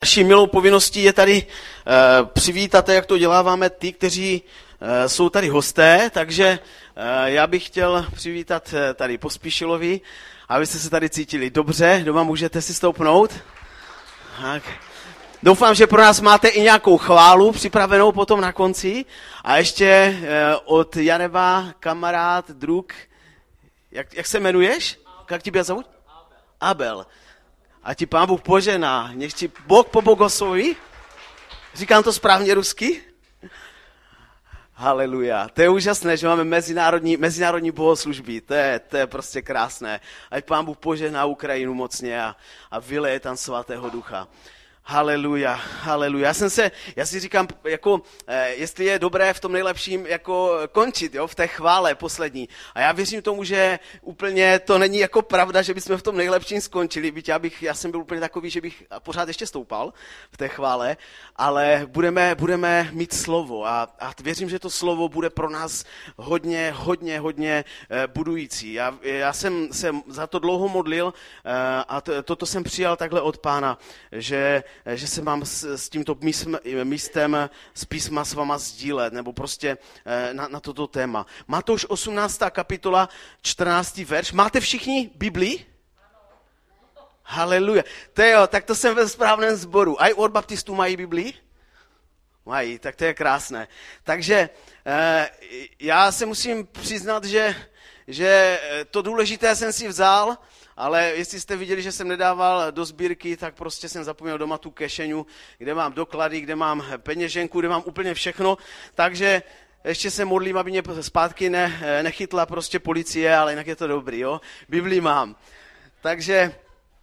Naší milou povinností je tady přivítat, jak to děláváme, ty, kteří jsou tady hosté, takže já bych chtěl přivítat tady Pospíšilovi, abyste se tady cítili dobře, doma můžete si stoupnout. Tak. Doufám, že pro nás máte i nějakou chválu připravenou potom na konci a ještě od Janeva, kamarád, druk, jak se jmenuješ? Jak ti zavout? Abel. A ti Pán Bůh požená, nech ti Bůh pobogosloví. Říkám to správně rusky? Haleluja. To je úžasné, že máme mezinárodní bohoslužby. To je prostě krásné. Ať Pán Bůh požená Ukrajinu mocně a vyleje tam svatého ducha. Haleluja, haleluja. Já si říkám, jako, jestli je dobré v tom nejlepším jako končit, jo, v té chvále poslední. A já věřím tomu, že úplně to není jako pravda, že bychom v tom nejlepším skončili, byť já jsem byl úplně takový, že bych pořád ještě stoupal v té chvále, ale budeme mít slovo a věřím, že to slovo bude pro nás hodně budující. Já jsem se za to dlouho modlil a toto jsem přijal takhle od Pána, že se mám s tímto místem z písma s váma sdílet, nebo prostě na toto téma. Matouš 18. kapitola, 14. verš. Máte všichni Biblii? Haleluja. To jo, tak to jsem ve správném sboru. A od baptistů mají Biblii? Mají, tak to je krásné. Takže já se musím přiznat, že to důležité jsem si vzal, ale jestli jste viděli, že jsem nedával do sbírky, tak prostě jsem zapomněl doma tu kešeňu, kde mám doklady, kde mám peněženku, kde mám úplně všechno, takže ještě se modlím, aby mě zpátky nechytla prostě policie, ale jinak je to dobrý, jo. Biblii mám. Takže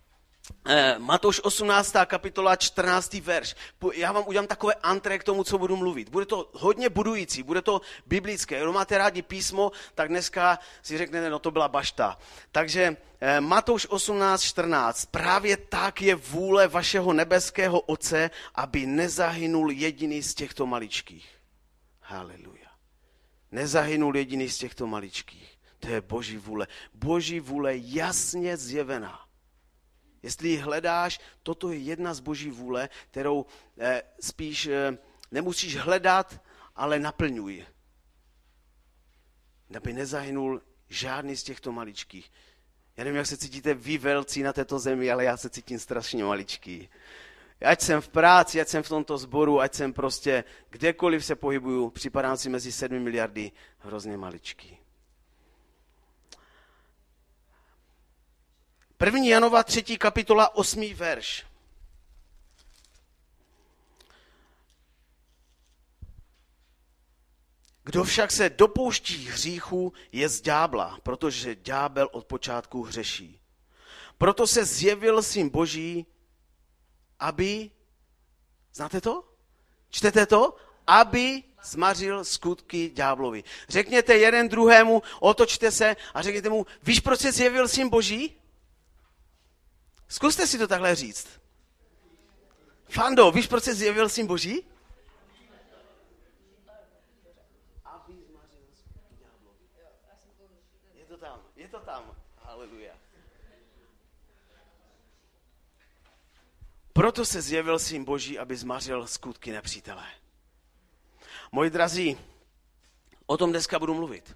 Matouš 18. kapitola, 14. verš. Já vám udělám takové antré k tomu, co budu mluvit. Bude to hodně budující, bude to biblické. Kdo máte rádi písmo, tak dneska si řeknete, no to byla bašta. Takže Matouš 18, 14. Právě tak je vůle vašeho nebeského Otce, aby nezahynul jediný z těchto maličkých. Haleluja. Nezahynul jediný z těchto maličkých. To je Boží vůle. Boží vůle jasně zjevená. Jestli ji hledáš, toto je jedna z Boží vůle, kterou spíš nemusíš hledat, ale naplňuj. Aby nezahynul žádný z těchto maličkých. Já nevím, jak se cítíte vy velcí na této zemi, ale já se cítím strašně maličký. Ať jsem v práci, ať jsem v tomto sboru, ať jsem prostě kdekoliv se pohybuju, připadám si mezi 7 miliardy hrozně maličký. 1. Janova 3. kapitola 8. verš. Kdo však se dopouští hříchu, je z ďábla, protože ďábel od počátku hřeší. Proto se zjevil Syn Boží, aby, znáte to? Čtete to? Aby zmařil skutky ďáblovi. Řekněte jeden druhému, otočte se a řekněte mu, víš, proč se zjevil Syn Boží? Zkuste si to takhle říct. Fando, víš, proč se zjevil Syn Boží? Aby zmařil skutky ďáblovi. Je to tam. Haleluja. Proto se zjevil Syn Boží, aby zmařil skutky nepřítele. Moji drazí, o tom dneska budu mluvit.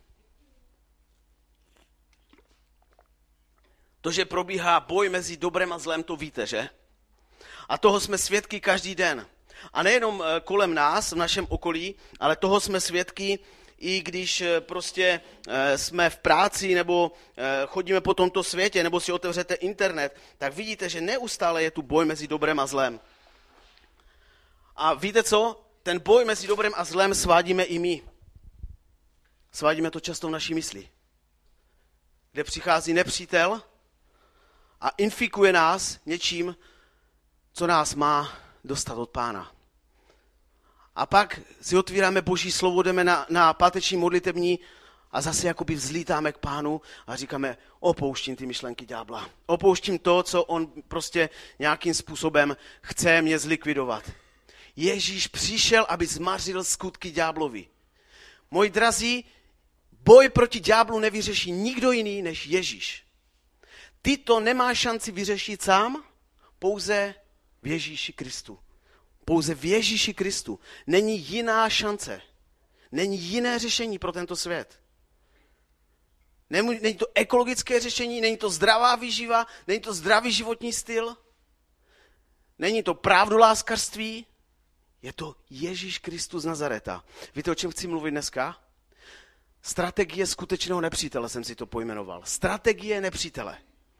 To, že probíhá boj mezi dobrem a zlem, to víte, že? A toho jsme svědky každý den. A nejenom kolem nás, v našem okolí, ale toho jsme svědky, i když prostě jsme v práci nebo chodíme po tomto světě, nebo si otevřete internet, tak vidíte, že neustále je tu boj mezi dobrem a zlem. A víte co? Ten boj mezi dobrem a zlem svádíme i my. Svádíme to často v naší mysli. Kde přichází nepřítel a infikuje nás něčím, co nás má dostat od Pána. A pak si otvíráme Boží slovo, jdeme na páteční modlitební a zase jakoby vzlítáme k Pánu a říkáme, opouštím ty myšlenky ďábla. Opouštím to, co on prostě nějakým způsobem chce mě zlikvidovat. Ježíš přišel, aby zmařil skutky ďáblovi. Moji drazí, boj proti ďáblu nevyřeší nikdo jiný než Ježíš. Ty to nemáš šanci vyřešit sám, pouze v Ježíši Kristu. Pouze v Ježíši Kristu. Není jiná šance. Není jiné řešení pro tento svět. Není to ekologické řešení, není to zdravá výživa, není to zdravý životní styl, není to pravdoláskařství, je to Ježíš Kristus z Nazareta. Víte, o čem chci mluvit dneska? Strategie skutečného nepřítele jsem si to pojmenoval. Strategie nepřítele.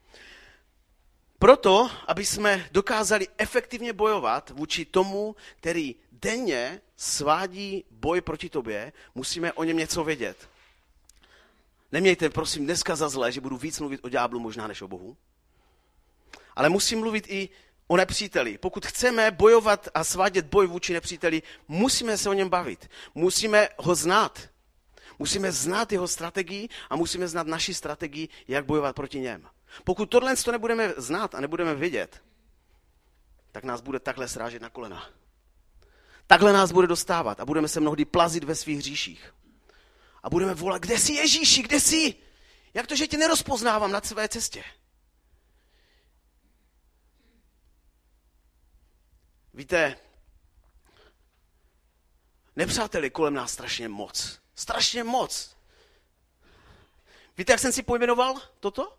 Proto, aby jsme dokázali efektivně bojovat vůči tomu, který denně svádí boj proti tobě, musíme o něm něco vědět. Nemějte, prosím, dneska za zlé, že budu víc mluvit o ďáblu možná než o Bohu. Ale musím mluvit i o nepříteli. Pokud chceme bojovat a svádět boj vůči nepříteli, musíme se o něm bavit. Musíme ho znát. Musíme znát jeho strategii a musíme znát naši strategii, jak bojovat proti něm. Pokud tohle nebudeme znát a nebudeme vědět, tak nás bude takhle srážet na kolena. Takhle nás bude dostávat a budeme se mnohdy plazit ve svých hříších. A budeme volat, kde jsi Ježíši, kde jsi? Jak to, že tě nerozpoznávám na své cestě? Víte, nepřáteli kolem nás strašně moc. Strašně moc. Víte, jak jsem si pojmenoval toto?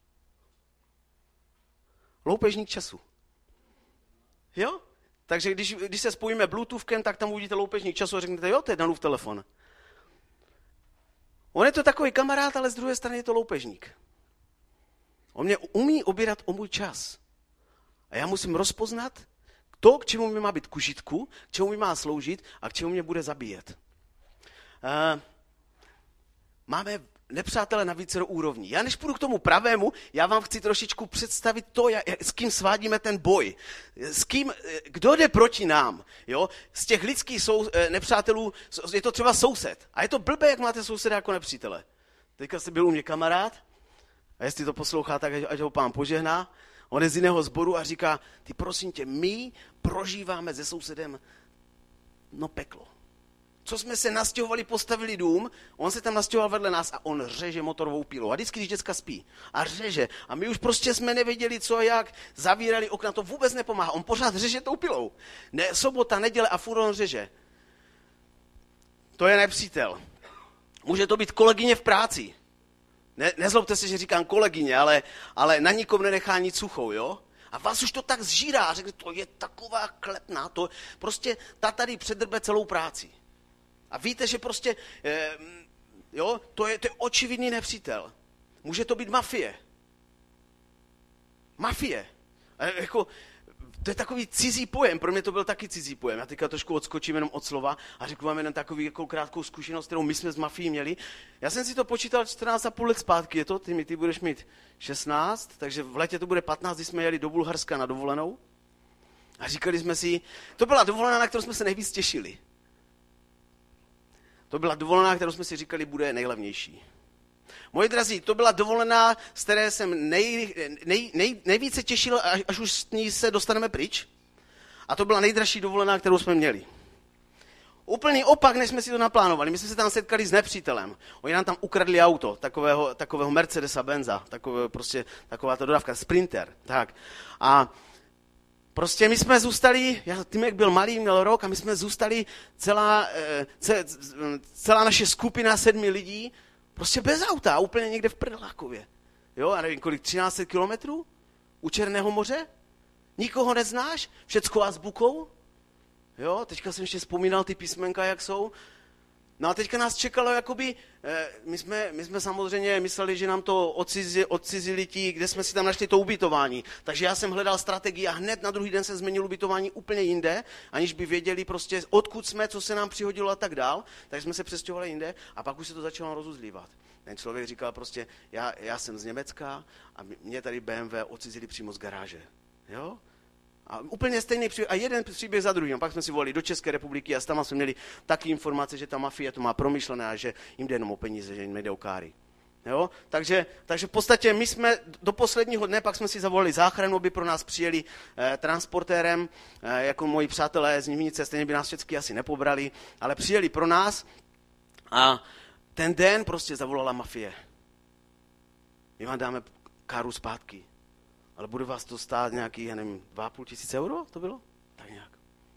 Loupežník času. Jo? Takže když se spojíme Bluetoothem, tak tam uvidíte loupežník času a řeknete, jo, to je Danův telefon. On je to takový kamarád, ale z druhé strany je to loupežník. On mě umí obírat o můj čas. A já musím rozpoznat to, k čemu mi má být k užitku, k čemu mi má sloužit a k čemu mě bude zabíjet. Máme nepřátele na vícero úrovní. Já než půjdu k tomu pravému, já vám chci trošičku představit to, s kým svádíme ten boj. Kdo jde proti nám. Jo? Z těch lidských nepřátelů je to třeba soused. A je to blbé, jak máte souseda jako nepřítele. Teďka jste byl u mě kamarád a jestli to poslouchá, tak ať ho Pán požehná. On je z jiného sboru a říká, ty prosím tě, my prožíváme se sousedem peklo. Co jsme se nastěhovali, postavili dům, on se tam nastěhoval vedle nás a on řeže motorovou pílou. A vždycky, když děcka spí a řeže. A my už prostě jsme nevěděli, co jak, zavírali okna, to vůbec nepomáhá. On pořád řeže tou pilou. Sobota, neděle a furt on řeže. To je nepřítel. Může to být kolegyně v práci. Nezlobte se, že říkám kolegyně, ale na nikom nenechá nic suchou, jo? A vás už to tak zžírá a řekne, to je taková klepná, to prostě ta tady předrbe celou práci. A víte, že prostě, jo, to je očividný nepřítel. Může to být mafie. Mafie. Jako, to je takový cizí pojem, pro mě to byl taky cizí pojem. Já teďka trošku odskočím jenom od slova a řeknu vám jenom takový jako krátkou zkušenost, kterou my jsme s mafií měli. Já jsem si to počítal 14,5 let zpátky, je to? Ty budeš mít 16, takže v létě to bude 15, když jsme jeli do Bulharska na dovolenou. A říkali jsme si, to byla dovolená, na kterou jsme se nejvíc těšili. To byla dovolená, kterou jsme si říkali, bude nejlevnější. Moji drazí, to byla dovolená, z které jsem nejvíce těšil, až už s ní se dostaneme pryč. A to byla nejdražší dovolená, kterou jsme měli. Úplný opak, než jsme si to naplánovali. My jsme se tam setkali s nepřítelem. Oni nám tam ukradli auto, takového Mercedesa Benza, taková ta dodávka, Sprinter. Tak. A prostě my jsme zůstali, Tymek byl malý, měl rok a my jsme zůstali celá naše skupina 7 lidí, prostě bez auta, úplně někde v Prdelákově. Jo, já nevím kolik, 13 kilometrů u Černého moře? Nikoho neznáš? Všecko azbukou? Jo, teďka jsem ještě vzpomínal ty písmenka, jak jsou. No a teďka nás čekalo, jakoby, my jsme samozřejmě mysleli, že nám to odcizili ti, kde jsme si tam našli to ubytování. Takže já jsem hledal strategii a hned na druhý den jsem změnil ubytování úplně jinde, aniž by věděli prostě, odkud jsme, co se nám přihodilo a tak dál. Takže jsme se přestěhovali jinde a pak už se to začalo rozuzlívat. Ten člověk říkal prostě, já jsem z Německa a mě tady BMW odcizili přímo z garáže. Jo? A úplně stejný příběh, a jeden příběh za druhým. Pak jsme si volili do České republiky a tam jsme měli taky informace, že ta mafie to má promyšlené a že jim jde jenom o peníze, že jim nejde o káry. Jo? Takže v podstatě my jsme do posledního dne, pak jsme si zavolali záchranu, aby pro nás přijeli transportérem, jako moji přátelé z Nivnice, stejně by nás všechny asi nepobrali, ale přijeli pro nás a ten den prostě zavolala mafie. My vám dáme káru zpátky. Ale bude vás to stát nějaký, já nevím, 2,5 tisíce euro to bylo? Tak nějak.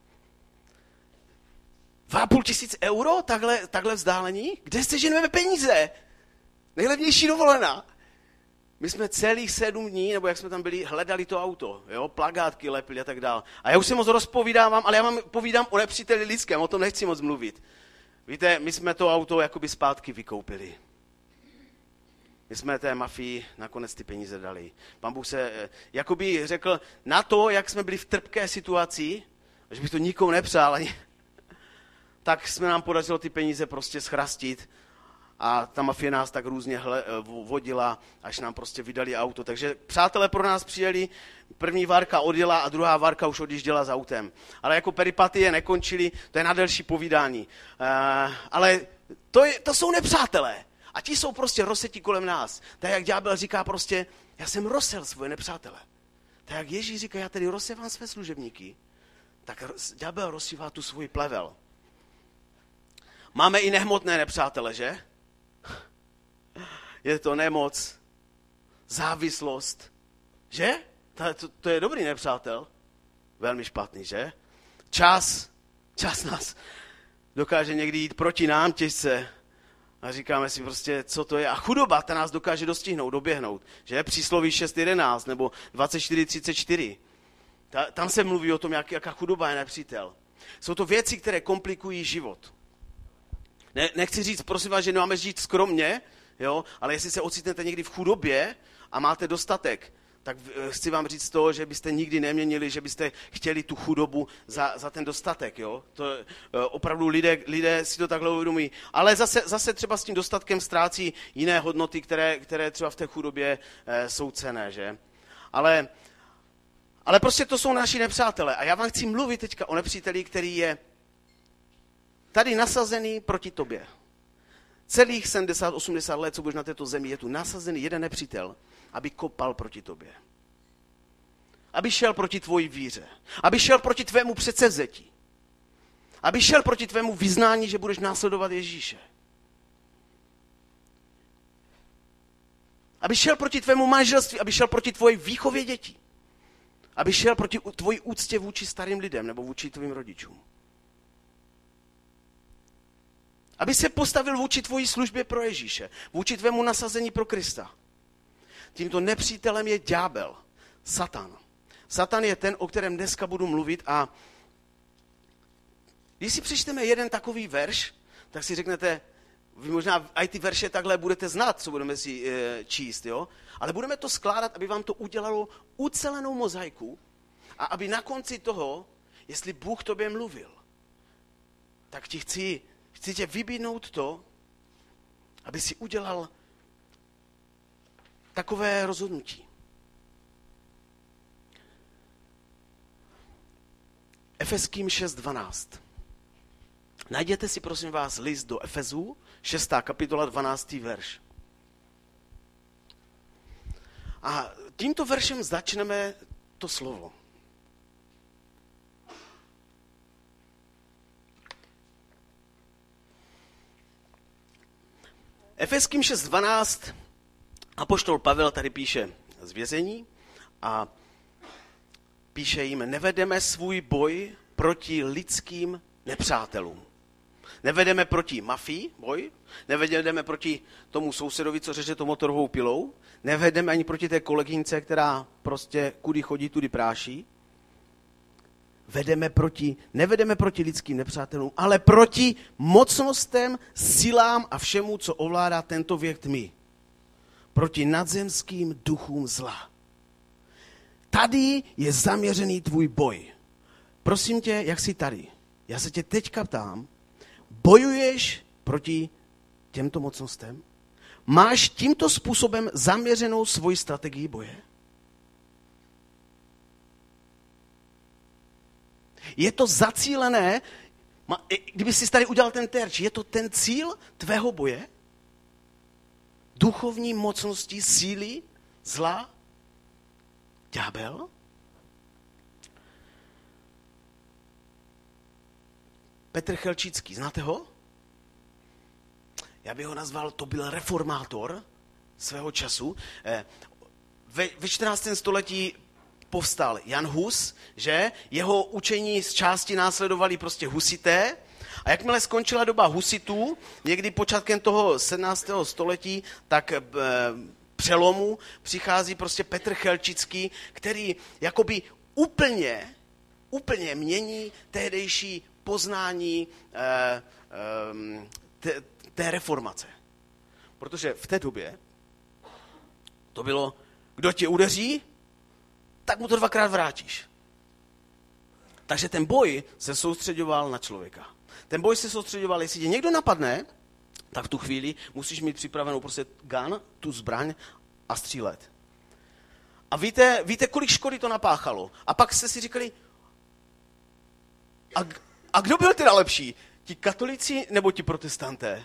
2,5 tisíce euro? Takhle vzdálení? Kde se ženeme peníze? Nejlevnější dovolená. My jsme celých 7 dní, nebo jak jsme tam byli, hledali to auto, jo, plakátky lepili a tak dále. A já už se moc rozpovídávám, ale já vám povídám o nepříteli lidském, o tom nechci moc mluvit. Víte, my jsme to auto jakoby zpátky vykoupili. My jsme té mafii nakonec ty peníze dali. Pán Bůh se jakoby řekl na to, jak jsme byli v trpké situaci, že bych to nikomu nepřál, ani, tak jsme nám podařilo ty peníze prostě schrastit. A ta mafie nás tak různě vodila, až nám prostě vydali auto. Takže přátelé pro nás přijeli, první várka odjela a druhá várka už odjížděla s autem. Ale jako peripatie nekončily, to je na delší povídání. Ale to jsou nepřátelé. A ti jsou prostě rozsetí kolem nás. Tak jak ďábel říká prostě, já jsem rozsel svoje nepřátele. Tak jak Ježíš říká, já tedy rozsevám své služebníky, tak ďábel rozsívá tu svůj plevel. Máme i nehmotné nepřátele, že? Je to nemoc, závislost, že? To je dobrý nepřátel. Velmi špatný, že? Čas nás dokáže někdy jít proti nám těžce. A říkáme si prostě, co to je. A chudoba, ta nás dokáže dostihnout, doběhnout. Že? Přísloví 6.11 nebo 24.34. Tam se mluví o tom, jaká chudoba je nepřítel. Jsou to věci, které komplikují život. Nechci říct, prosím vás, že nemáme žít skromně, jo? Ale jestli se ocitnete někdy v chudobě a máte dostatek, tak chci vám říct to, že byste nikdy neměnili, že byste chtěli tu chudobu za ten dostatek. Jo? To, opravdu lidé si to takhle uvědomují. Ale zase třeba s tím dostatkem ztrácí jiné hodnoty, které třeba v té chudobě jsou cenné. Že? Ale prostě to jsou naši nepřátelé. A já vám chci mluvit teďka o nepříteli, který je tady nasazený proti tobě. Celých 70-80 let, co budeš na této zemi, je tu nasazený jeden nepřítel, aby kopal proti tobě. Aby šel proti tvojí víře. Aby šel proti tvému předsevzetí. Aby šel proti tvému vyznání, že budeš následovat Ježíše. Aby šel proti tvému manželství, aby šel proti tvojí výchově dětí. Aby šel proti tvojí úctě vůči starým lidem nebo vůči tvým rodičům. Aby se postavil vůči tvojí službě pro Ježíše, vůči tvému nasazení pro Krista. Tímto nepřítelem je ďábel, Satan. Satan je ten, o kterém dneska budu mluvit a když si přečteme jeden takový verš, tak si řeknete, vy možná i ty verše takhle budete znát, co budeme si číst, jo? Ale budeme to skládat, aby vám to udělalo ucelenou mozaiku a aby na konci toho, jestli Bůh tobě mluvil, tak ti chci tě vybídnout to, aby si udělal takové rozhodnutí. Efeským 6.12. Najděte si, prosím vás, list do Efezů, 6. kapitola, 12. verš. A tímto veršem začneme to slovo. Efeským 6.12. Apoštol Pavel tady píše z vězení a píše jim, nevedeme svůj boj proti lidským nepřátelům. Nevedeme proti mafii boj, nevedeme proti tomu sousedovi, co řeže to motorovou pilou, nevedeme ani proti té kolegyňce, která prostě kudy chodí, tudy práší. Nevedeme proti lidským nepřátelům, ale proti mocnostem, silám a všemu, co ovládá tento věk tmy. Proti nadzemským duchům zla. Tady je zaměřený tvůj boj. Prosím tě, jak jsi tady? Já se tě teďka ptám, bojuješ proti těmto mocnostem? Máš tímto způsobem zaměřenou svoji strategii boje? Je to zacílené, kdyby jsi tady udělal ten terč, je to ten cíl tvého boje? Duchovní mocnosti, síly, zla, ďábel? Petr Chelčický, znáte ho? Já bych ho nazval, to byl reformátor svého času. ve 14. století povstal Jan Hus, že jeho učení z části následovali prostě husité. A jakmile skončila doba husitů, někdy počátkem toho 17. století, tak přelomu přichází prostě Petr Chelčický, který jakoby úplně mění tehdejší poznání té reformace. Protože v té době to bylo, kdo tě udeří, tak mu to 2krát vrátíš. Takže ten boj se soustředoval na člověka. Ten boj se soustředoval, jestli tě někdo napadne, tak v tu chvíli musíš mít připravenou prostě gun, tu zbraň a střílet. A víte, kolik škody to napáchalo? A pak jste si říkali, a kdo byl teda lepší? Ti katolíci nebo ti protestanté?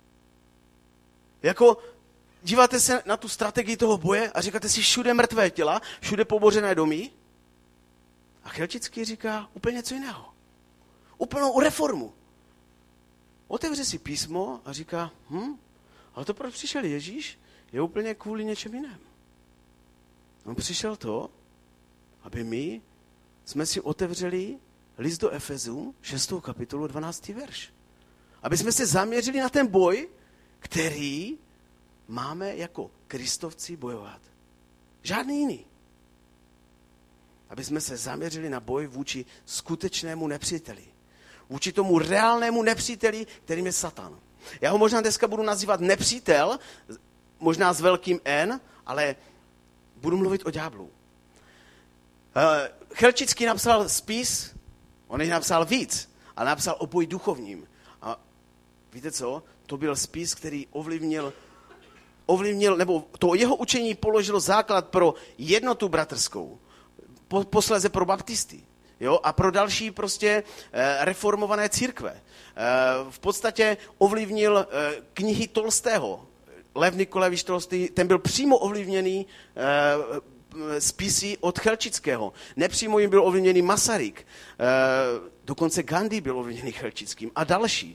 Jako díváte se na tu strategii toho boje a říkáte si všude mrtvé těla, všude pobořené domy. A Chelčický říká úplně něco jiného. Úplnou reformu. Otevře si písmo a říká, ale to, proč přišel Ježíš, je úplně kvůli něčem jiném. On přišel to, aby my jsme si otevřeli list do Efezů, 6. kapitolu, 12. verš. Aby jsme se zaměřili na ten boj, který máme jako kristovci bojovat. Žádný jiný. Aby jsme se zaměřili na boj vůči skutečnému nepříteli. Vůči tomu reálnému nepříteli, kterým je Satan. Já ho možná dneska budu nazývat nepřítel, možná s velkým N, ale budu mluvit o ďáblu. Chelčický napsal spis, on jich napsal víc, ale napsal o boji duchovním. A víte co? To byl spis, který ovlivnil, nebo to jeho učení položilo základ pro jednotu bratrskou, posléze pro baptisty, jo, a pro další prostě reformované církve. V podstatě ovlivnil knihy Tolstého. Lev Nikolajevič Tolstý, ten byl přímo ovlivněný spisy od Chelčického. Nepřímo jim byl ovlivněný Masaryk. Dokonce Gandhi byl ovlivněný Chelčickým a další.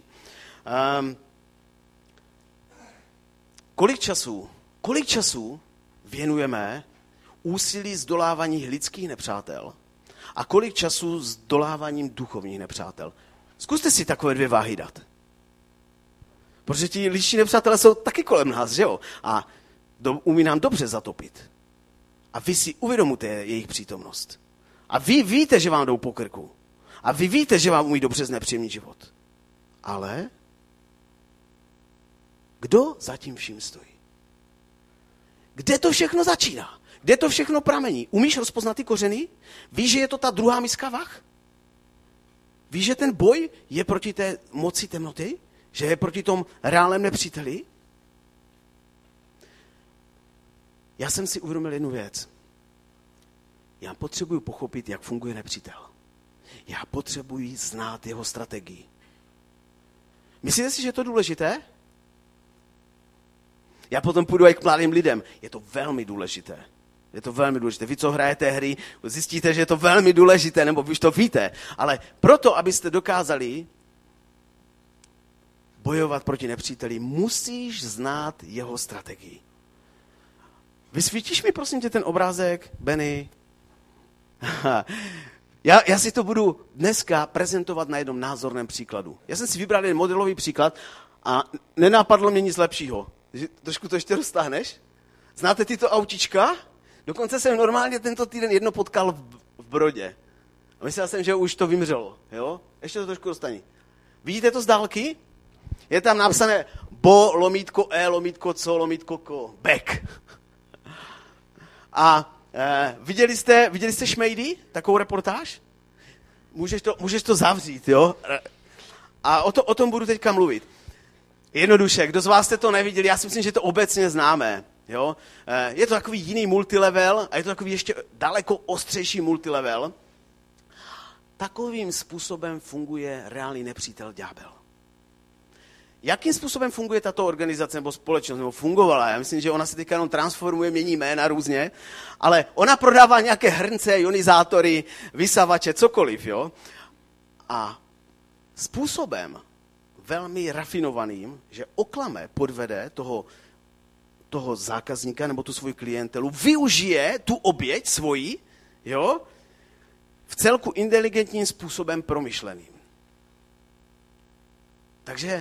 Kolik času věnujeme úsilí zdolávání lidských nepřátel a kolik času zdoláváním duchovních nepřátel? Zkuste si takové 2 váhy dát. Protože ti lidští nepřátelé jsou taky kolem nás, že jo? A umí nám dobře zatopit. A vy si uvědomujete jejich přítomnost. A vy víte, že vám jdou po krku. A vy víte, že vám umí dobře znepříjemnit život. Ale kdo za tím vším stojí? Kde to všechno začíná? Kde to všechno pramení? Umíš rozpoznat ty kořeny? Víš, že je to ta druhá miska vah? Víš, že ten boj je proti té moci temnoty? Že je proti tomu reálném nepříteli? Já jsem si uvědomil jednu věc. Já potřebuji pochopit, jak funguje nepřítel. Já potřebuji znát jeho strategii. Myslíte si, že je to důležité? Já potom půjdu i k mladým lidem. Je to velmi důležité. Je to velmi důležité. Vy, co hrajete hry, zjistíte, že je to velmi důležité, nebo vy už to víte. Ale proto, abyste dokázali bojovat proti nepříteli, musíš znát jeho strategii. Vysvítíš mi, prosím tě, ten obrázek, Benny? Já si to budu dneska prezentovat na jednom názorném příkladu. Já jsem si vybral jeden modelový příklad a nenapadlo mě nic lepšího. Trošku to ještě roztáhneš? Znáte tyto autička? Dokonce jsem normálně tento týden jedno potkal v Brodě. A myslel jsem, že už to vymřelo. Jo? Ještě to trošku dostane. Vidíte to z dálky? Je tam napsané bo, lomítko, co, lomítko, ko, back. A viděli jste Šmejdy? Takovou reportáž? Můžeš to zavřít, jo? A o tom budu teďka mluvit. Jednoduše, kdo z vás jste to neviděli, já si myslím, že to obecně známe. Jo? Je to takový jiný multilevel a je to takový ještě daleko ostřejší multilevel. Takovým způsobem funguje reálný nepřítel ďábel. Jakým způsobem funguje tato organizace nebo společnost, nebo fungovala? Já myslím, že ona se teďka jenom transformuje, mění jména různě, ale ona prodává nějaké hrnce, ionizátory, vysavače, cokoliv. Jo? A způsobem velmi rafinovaným, že oklame, podvede toho toho zákazníka nebo tu svoji klientelu, využije tu oběť svoji, jo, v celku inteligentním způsobem promyšleným. Takže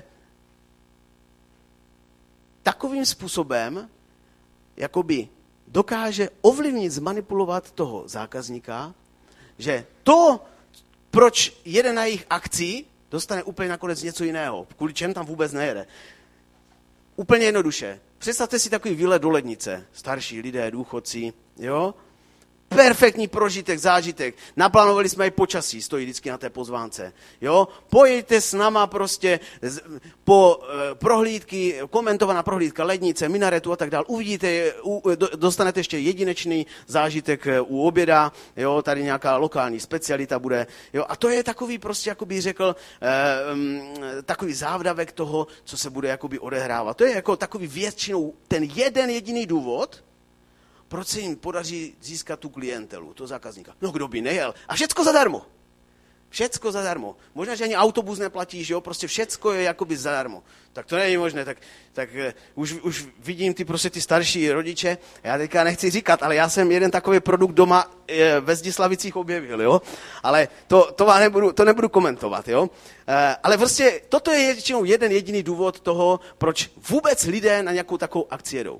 takovým způsobem jakoby dokáže ovlivnit, zmanipulovat toho zákazníka, že to, proč jede na jejich akci, dostane úplně nakonec něco jiného, kvůli čem tam vůbec nejede. Úplně jednoduše. Představte si takový výlet do lednice. Starší lidé, důchodci, jo? Perfektní prožitek, zážitek. Naplánovali jsme i počasí, stojí vždycky na té pozvánce. Jo? Pojďte s náma prostě po prohlídky, komentovaná prohlídka lednice, minaretu a tak dále. Uvidíte, dostanete ještě jedinečný zážitek u oběda, jo? Tady nějaká lokální specialita bude. Jo? A to je takový prostě, jako bych řekl, takový závdavek toho, co se bude jakoby odehrávat. To je jako takový většinou ten jeden jediný důvod, proč se jim podaří získat tu klientelu, toho zákazníka. No kdo by nejel? A všecko zadarmo. Všecko zadarmo. Možná, že ani autobus neplatíš, jo? Prostě všecko je jakoby zadarmo. Tak to není možné, tak už vidím ty starší rodiče, já teďka nechci říkat, ale já jsem jeden takový produkt doma ve Zdislavicích objevil, jo? Ale to nebudu komentovat, jo? Ale prostě toto je většinou jeden jediný důvod toho, proč vůbec lidé na nějakou takovou akci jedou.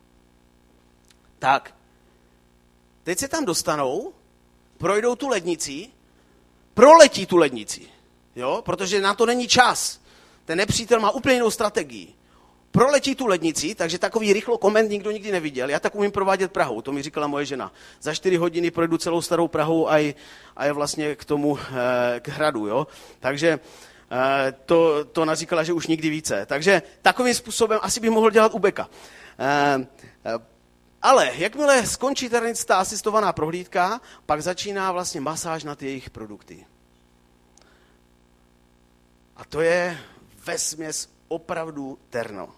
Tak, teď se tam dostanou, projdou tu lednici, proletí tu lednici, jo? Protože na to není čas. Ten nepřítel má úplně jinou strategii. Proletí tu lednici, takže takový rychlo koment nikdo nikdy neviděl. Já tak umím provádět Prahou, to mi říkala moje žena. Za 4 hodiny projdu celou starou Prahu a je vlastně k tomu, k hradu, jo? Takže to naříkala, že už nikdy více. Takže takovým způsobem asi bych mohl dělat u Beka. Ale jakmile skončí ta asistovaná prohlídka, pak začíná vlastně masáž na ty jejich produkty. A to je vesměs opravdu terno.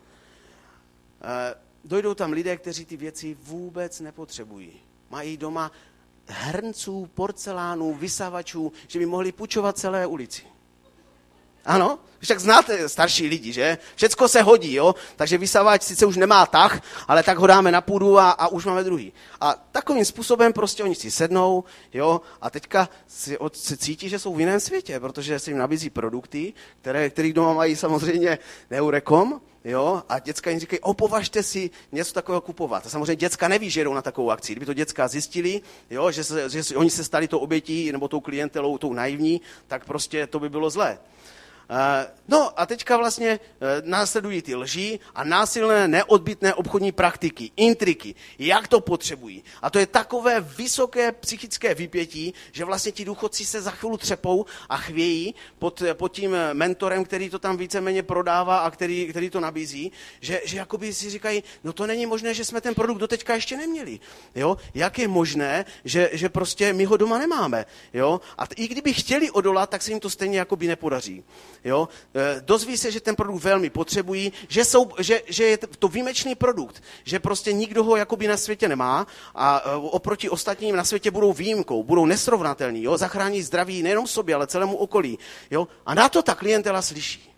Dojdou tam lidé, kteří ty věci vůbec nepotřebují. Mají doma hrnců, porcelánů, vysavačů, že by mohli půjčovat celé ulici. Ano, však znáte starší lidi, že? Všecko se hodí, jo? Takže vysavač sice už nemá tah, ale tak ho dáme na půdu a už máme druhý. A takovým způsobem prostě oni si sednou, jo? A teďka se cítí, že jsou v jiném světě, protože se jim nabízí produkty, které doma mají samozřejmě Neurekom, jo? A děcka jim říkají, považte si něco takového kupovat. A samozřejmě děcka neví, že jdou na takovou akci. Kdyby to děcka zjistili, jo? Že oni se stali tou obětí nebo tou klientelou, tou naivní, tak prostě to by bylo zlé. No a teďka vlastně následují ty lži a násilné neodbytné obchodní praktiky, intriky, jak to potřebují. A to je takové vysoké psychické vypětí, že vlastně ti důchodci se za chvíli třepou a chvějí pod tím mentorem, který to tam víceméně prodává a který to nabízí, že jakoby si říkají, no to není možné, že jsme ten produkt doteďka ještě neměli. Jo? Jak je možné, že prostě my ho doma nemáme. Jo? A i kdyby chtěli odolat, tak se jim to stejně jakoby nepodaří. Jo? Dozví se, že ten produkt velmi potřebují, že je to výjimečný produkt, že prostě nikdo ho jakoby na světě nemá a oproti ostatním na světě budou výjimkou, budou nesrovnatelní, jo? Zachrání zdraví nejenom sobě, ale celému okolí. Jo? A na to ta klientela slyší.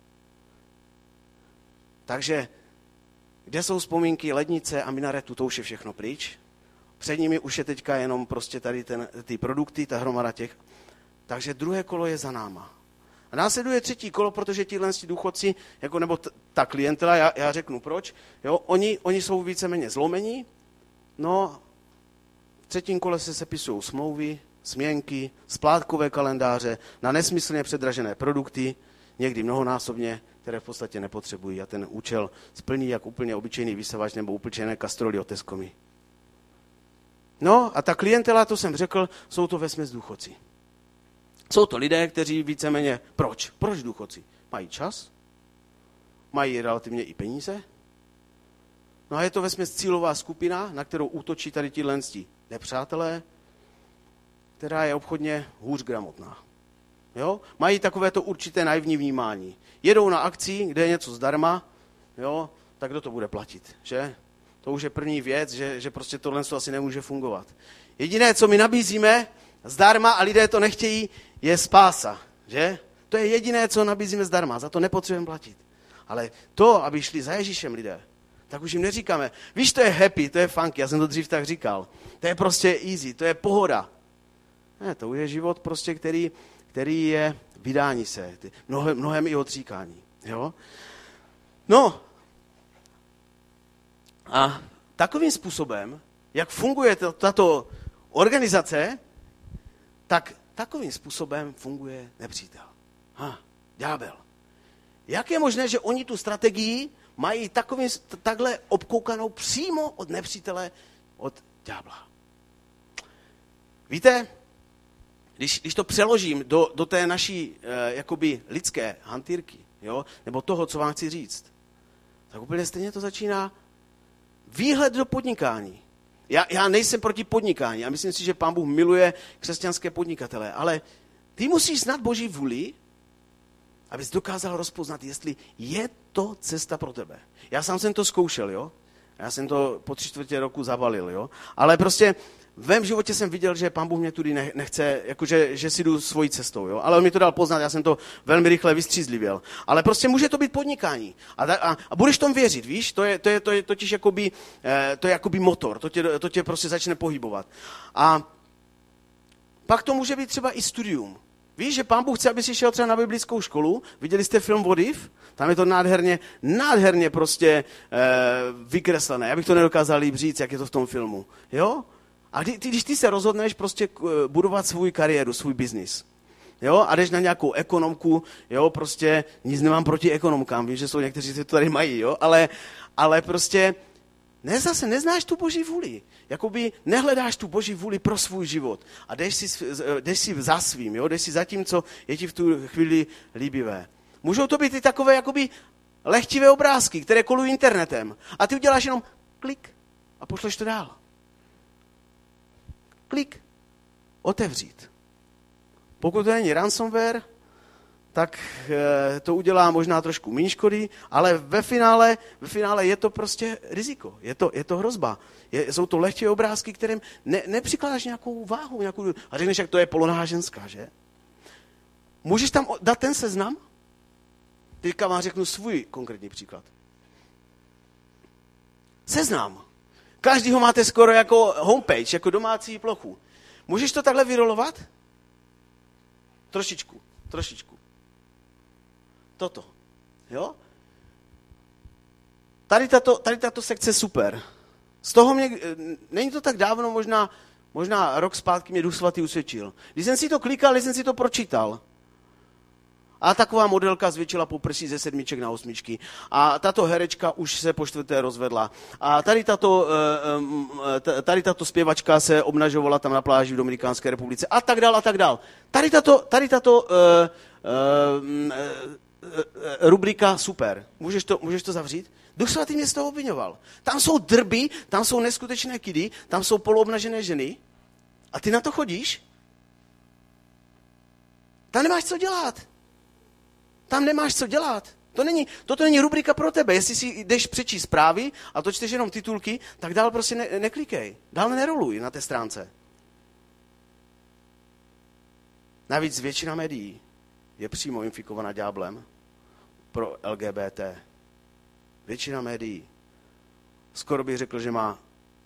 Takže kde jsou vzpomínky lednice a minaretu, to už je všechno pryč. Před nimi už je teďka jenom prostě tady ty produkty, ta hromada těch. Takže druhé kolo je za náma. A následuje třetí kolo, protože tihle důchodci, nebo ta klientela, já řeknu proč, jo, oni jsou víceméně zlomení, no v třetím kole se sepisují smlouvy, směnky, splátkové kalendáře na nesmyslně předražené produkty, někdy mnohonásobně, které v podstatě nepotřebují a ten účel splní jak úplně obyčejný vysavač nebo úplně kastroli od Tescomy. No a ta klientela, to jsem řekl, jsou to vesměs důchodci. Jsou to lidé, kteří víceméně, proč? Proč důchodci? Mají čas, mají relativně i peníze, no a je to vesměs cílová skupina, na kterou útočí tady ti nepřátelé, která je obchodně hůř gramotná. Jo? Mají takovéto určité naivní vnímání. Jedou na akci, kde je něco zdarma, jo? Tak kdo to bude platit, že? To už je první věc, že prostě tohle asi nemůže fungovat. Jediné, co my nabízíme zdarma a lidé to nechtějí, je spása, že? To je jediné, co nabízíme zdarma, za to nepotřebujeme platit. Ale to, aby šli za Ježíšem lidé, tak už jim neříkáme, víš, to je happy, to je funky, já jsem to dřív tak říkal. To je prostě easy, to je pohoda. Ne, to už je život prostě, který je vydání se, mnohem i odříkání. Jo? No, a takovým způsobem, jak funguje tato organizace, tak takovým způsobem funguje nepřítel. Ďábel. Jak je možné, že oni tu strategii mají takhle obkoukanou přímo od nepřítele, od ďábla? Víte, když to přeložím do té naší jakoby lidské hantýrky, jo, nebo toho, co vám chci říct, tak úplně stejně to začíná výhled do podnikání. Já nejsem proti podnikání a myslím si, že Pán Bůh miluje křesťanské podnikatele, ale ty musíš znát Boží vůli, abys dokázal rozpoznat, jestli je to cesta pro tebe. Já sám jsem to zkoušel, jo? Já jsem to po 3/4 roku zavalil, jo? Ale prostě v mém životě jsem viděl, že Pán Bůh mě tudy nechce, jakože, že si jdu svojí cestou, jo? Ale on mi to dal poznat, já jsem to velmi rychle vystřízlivěl. Ale prostě může to být podnikání. A budeš tomu věřit, víš? To je totiž jakoby, to je jakoby motor, to tě prostě začne pohybovat. A pak to může být třeba i studium. Víš, že Pán Bůh chce, aby si šel třeba na biblickou školu, viděli jste film What If? Tam je to nádherně prostě vykreslené. Já bych to nedokázal líp říct, jak je to v tom filmu. Jo? A když ty se rozhodneš prostě budovat svou kariéru, svůj biznis, jo, a jdeš na nějakou ekonomku, jo, prostě nic nemám proti ekonomkám, vím, že jsou někteří, kteří to tady mají, jo, ale prostě zase neznáš tu Boží vůli. Jakoby nehledáš tu Boží vůli pro svůj život. A jdeš si za svým, jo? Jdeš si za tím, co je ti v tu chvíli líbivé. Můžou to být i takové jakoby lehtivé obrázky, které kolují internetem. A ty uděláš jenom klik a pošleš to dál. Klik. Otevřít. Pokud to není ransomware, tak to udělá možná trošku méně škody, ale ve finále je to prostě riziko, je to hrozba. Jsou to lehké obrázky, kterým nepřikládáš nějakou váhu, a řekneš, jak to je polonáhá ženská, že? Můžeš tam dát ten seznam? Teďka vám řeknu svůj konkrétní příklad. Seznam. Každý ho máte skoro jako homepage, jako domácí plochu. Můžeš to takhle vyrolovat? Trošičku. Toto. Jo? Tady tato sekce super. Z toho není to tak dávno, možná rok zpátky mě Duch Svatý usvědčil. Když jsem si to klikal, když jsem si to pročítal. A taková modelka zvětšila poprsí ze 7 na 8. A tato herečka už se po 4. rozvedla. A tady tato zpěvačka se obnažovala tam na pláži v Dominikánské republice. A tak dál. Tady tato rubrika super. Můžeš to zavřít? Duch Svatý mě z toho obvinoval. Tam jsou drby, tam jsou neskutečné kidy, tam jsou poloobnažené ženy. A ty na to chodíš? Tam nemáš co dělat. Toto není rubrika pro tebe. Jestli si jdeš přečíst zprávy a to čteš jenom titulky, tak dál prostě neklikej. Dál neroluj na té stránce. Navíc většina médií je přímo infikovaná ďáblem pro LGBT. Většina médií. Skoro bych řekl, že má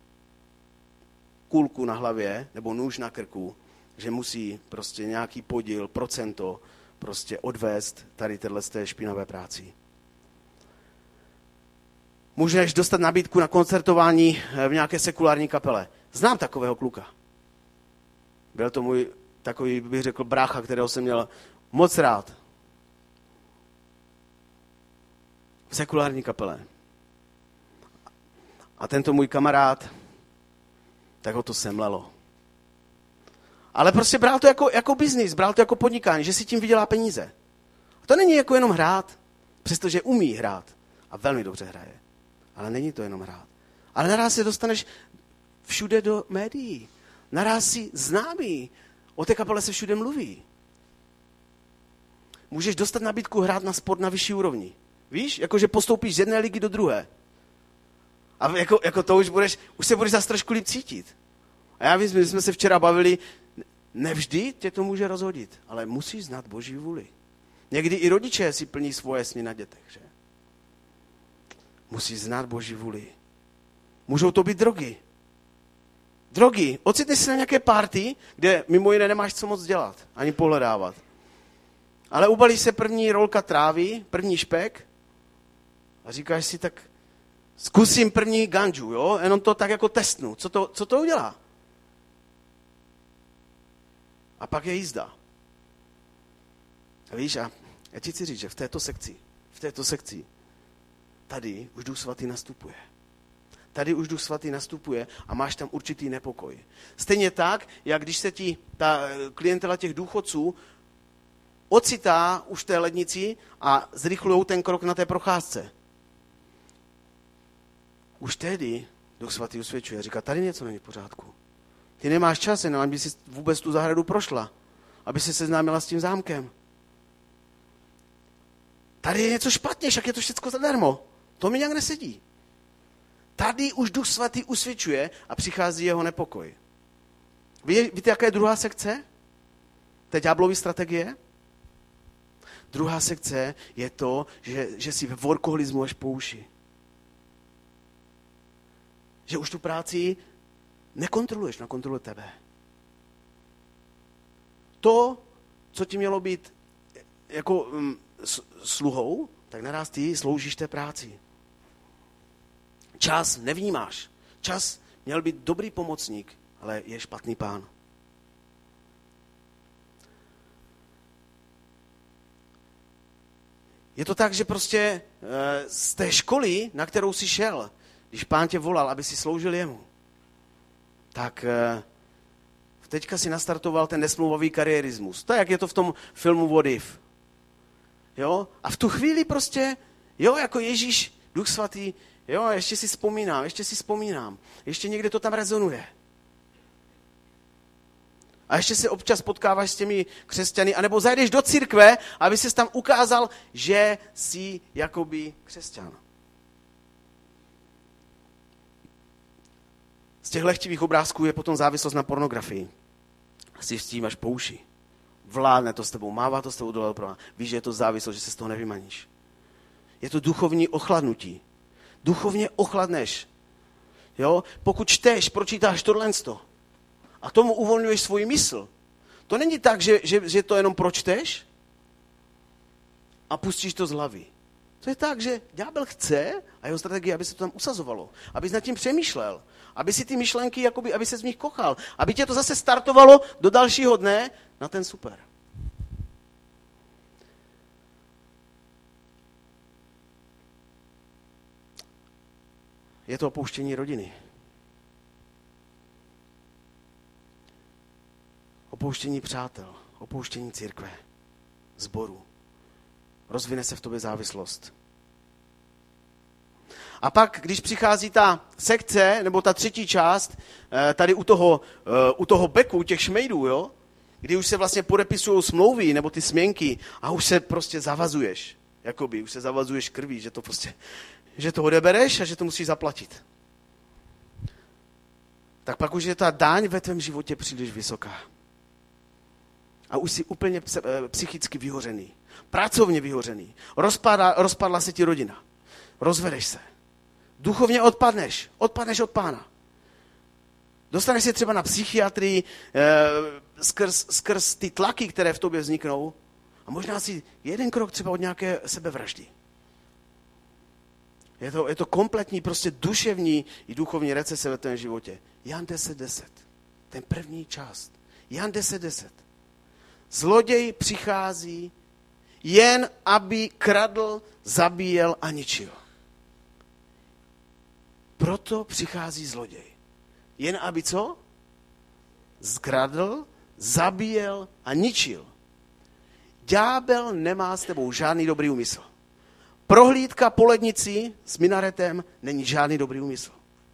kulku na hlavě nebo nůž na krku, že musí prostě nějaký podíl, procento prostě odvést tady z té špinavé práci. Můžeš dostat nabídku na koncertování v nějaké sekulární kapele. Znám takového kluka. Byl to můj takový, bych řekl, brácha, kterého jsem měl moc rád. V sekulární kapele. A tento můj kamarád, tak ho to semlelo. Ale prostě bral to jako biznis, bral to jako podnikání, že si tím vydělá peníze. A to není jako jenom hrát, přestože umí hrát a velmi dobře hraje. Ale není to jenom hrát. Ale naraz se dostaneš všude do médií. Naraz si známý. O té kapele se všude mluví. Můžeš dostat nabídku hrát na sport na vyšší úrovni. Víš? Jakože postoupíš z jedné ligy do druhé. A jako to už se budeš zase trošku líp cítit. A já vím, my jsme se včera bavili, nevždy tě to může rozhodit, ale musíš znát Boží vůli. Někdy i rodiče si plní svoje sny na dětech, že? Musíš znát Boží vůli. Můžou to být drogy. Drogy. Ocitneš se na nějaké party, kde mimo jiné nemáš co moc dělat, ani pohledávat. Ale ubalíš se první rolka trávy, první špek a říkáš si, tak zkusím první ganžu, jo? Jenom to tak jako testnu. Co to udělá? A pak je jízda. A víš, a já ti chci říct, že v této sekci, tady už Duch Svatý nastupuje. Tady už Duch Svatý nastupuje a máš tam určitý nepokoj. Stejně tak, jak když se ti ta klientela těch důchodců ocitá už v té lednici a zrychlujou ten krok na té procházce. Už tehdy Duch Svatý usvědčuje, říká, tady něco není v pořádku. Ty nemáš čas, jenom aby si vůbec tu zahradu prošla, aby si seznámila s tím zámkem. Tady je něco špatně, však je to všechno zadarmo. To mi nějak nesedí. Tady už Duch Svatý usvědčuje a přichází jeho nepokoj. Víte, jaká je druhá sekce té ďáblovy strategie? Druhá sekce je to, že si ve workoholismu až po uši. Že už tu práci nekontroluješ, kontroluje tebe. To, co ti mělo být jako sluhou, tak naraz ty sloužíš té práci. Čas nevnímáš. Čas měl být dobrý pomocník, ale je špatný pán. Je to tak, že prostě z té školy, na kterou jsi šel, když pán tě volal, aby si sloužil jemu, tak teďka si nastartoval ten nesmlouvavý kariérismus. Tak, jak je to v tom filmu What If. Jo? A v tu chvíli prostě, jo, jako Ježíš, Duch Svatý, jo, ještě si vzpomínám. Ještě někde to tam rezonuje. A ještě se občas potkáváš s těmi křesťany, anebo zajdeš do církve, aby ses tam ukázal, že jsi jakoby křesťan. Z těch lehtivých obrázků je potom závislost na pornografii. Jsi s tím až po uši. Vládne to s tebou, mává to s tebou dole doprava. Víš, že je to závislost, že se z toho nevymaníš. Je to duchovní ochladnutí. Duchovně ochladneš. Jo? Pokud čteš, pročítáš tohleto a tomu uvolňuješ svůj mysl, to není tak, že to jenom pročteš a pustíš to z hlavy. To je tak, že ďábel chce a jeho strategie, aby se to tam usazovalo, abys nad tím přemýšlel, aby si ty myšlenky, jakoby, aby se z nich kochal, aby tě to zase startovalo do dalšího dne na ten super. Je to opouštění rodiny. Opouštění přátel, opouštění církve, sboru. Rozvine se v tobě závislost. A pak, když přichází ta sekce, nebo ta třetí část, tady u toho beku, těch šmejdů, jo, kdy už se vlastně podepisují smlouvy, nebo ty směnky, a už se prostě zavazuješ. Jakoby, už se zavazuješ krví, že to prostě, že to odebereš a že to musíš zaplatit. Tak pak už je ta daň ve tvém životě příliš vysoká. A už jsi úplně psychicky vyhořený. Pracovně vyhořený. Rozpadla se ti rodina. Rozvedeš se. Duchovně odpadneš od pána. Dostaneš se třeba na psychiatrii skrz ty tlaky, které v tobě vzniknou a možná si jeden krok třeba od nějaké sebevraždy. Je to kompletní prostě duševní i duchovní recese ve tvém životě. Jan 10:10. Ten první část. Jan 10:10. Zloděj přichází jen, aby kradl, zabíjel a ničil. Proto přichází zloděj. Jen aby co? Zkradl, zabíjel a ničil. Ďábel nemá s tebou žádný dobrý úmysl. Prohlídka po lednici s minaretem není žádný dobrý úmysl.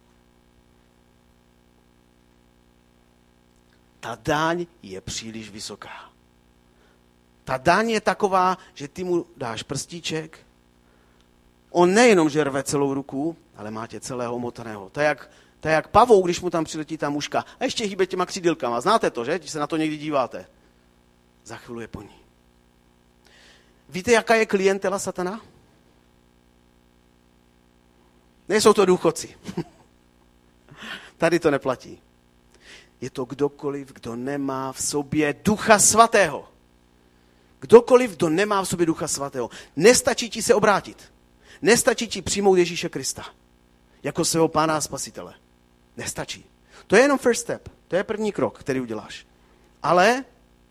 Ta daň je příliš vysoká. Ta daň je taková, že ty mu dáš prstíček, on nejenom, že rve celou ruku, ale má tě celého omotaného. To je jak pavouk, když mu tam přiletí ta muška. A ještě hýbe těma křídilkama. Znáte to, že? Když se na to někdy díváte. Za chvíli je po ní. Víte, jaká je klientela satana? Nejsou to důchodci. Tady to neplatí. Je to kdokoliv, kdo nemá v sobě Ducha Svatého. Kdokoliv, kdo nemá v sobě Ducha Svatého. Nestačí ti se obrátit. Nestačí ti přijmout Ježíše Krista jako svého Pána a Spasitele. Nestačí. To je jenom first step. To je první krok, který uděláš. Ale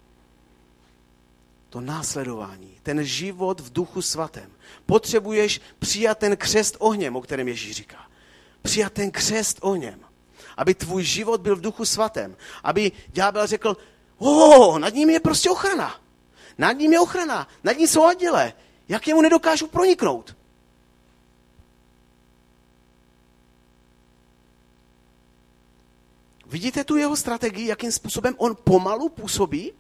to následování, ten život v Duchu Svatém. Potřebuješ přijat ten křest ohněm, o kterém Ježíš říká. Přijat ten křest ohněm. Aby tvůj život byl v Duchu Svatém. Aby ďábel řekl, nad ním je prostě ochrana. Nad ním je ochrana. Nad ním jsou anděle. Jak jemu nedokážu proniknout? Vidíte tu jeho strategii, jakým způsobem on pomalu působí?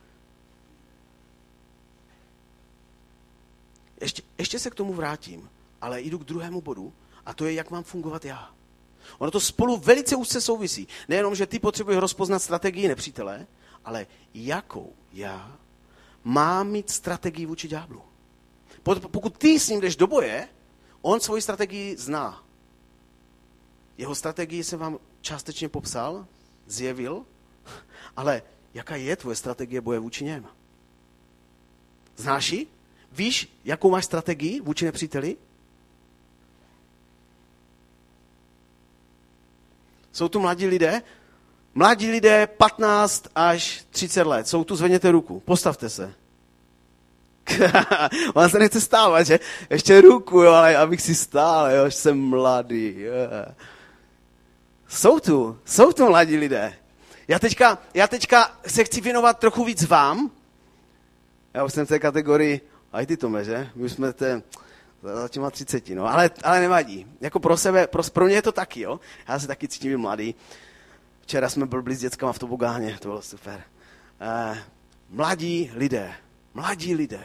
Ještě se k tomu vrátím, ale jdu k druhému bodu a to je, jak mám fungovat já. Ono to spolu velice úzce souvisí. Nejenom, že ty potřebuješ rozpoznat strategii nepřítele, ale jakou já mám mít strategii vůči ďáblu. Pokud ty s ním jdeš do boje, on svoji strategii zná. Jeho strategii jsem vám částečně popsal, zjevil, ale jaká je tvoje strategie boje vůči něm? Znáš ji? Víš, jakou máš strategii vůči nepříteli? Jsou tu mladí lidé? Mladí lidé 15 až 30 let. Jsou tu, zvedněte ruku. Postavte se. On se nechce stávat, že? Ještě ruku, jo, ale abych si stál, jo, jsem mladý. Jo. Jsou tu mladí lidé. Já teďka se chci věnovat trochu víc vám. Já už jsem v té kategorii, a i ty Tome, že? My už jsme za těma 30, no, ale nevadí. Jako pro sebe, pro mě je to taky, jo. Já se taky cítím mladý. Včera jsme byli s dětskama v tobogáně, to bylo super. Mladí lidé.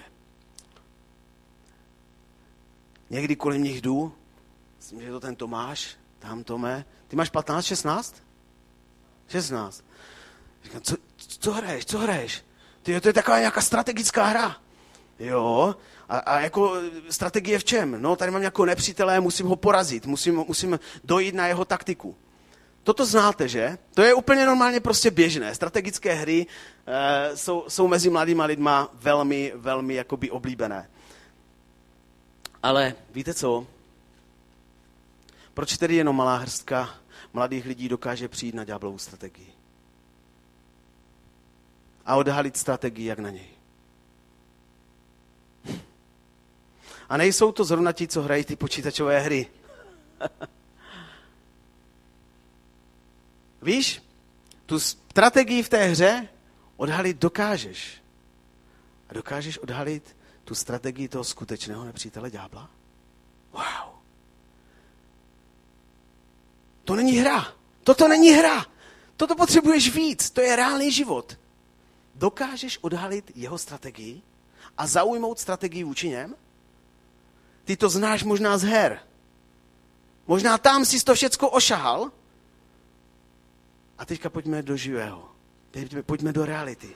Někdy kolem nich jdu, myslím, že je to ten Tomáš, tam Tome. Ty máš 15, 16? 16. Říkám, co hraješ? Ty, to je taková nějaká strategická hra. Jo, a jako strategie v čem? No, tady mám nějakého nepřítele, musím ho porazit, musím dojít na jeho taktiku. Toto znáte, že? To je úplně normálně prostě běžné. Strategické hry jsou mezi mladýma lidma velmi, velmi jakoby oblíbené. Ale víte co? Proč tedy jenom malá hrstka mladých lidí dokáže přijít na ďáblovu strategii? A odhalit strategii, jak na něj. A nejsou to zrovna ti, co hrají ty počítačové hry. Víš, tu strategii v té hře odhalit dokážeš. A dokážeš odhalit tu strategii toho skutečného nepřítele ďábla? Wow. To není hra. Toto není hra. Toto potřebuješ víc. To je reálný život. Dokážeš odhalit jeho strategii a zaujmout strategii vůči něm? Ty to znáš možná z her. Možná tam jsi to všecko ošahal. A teďka pojďme do živého. Pojďme do reality.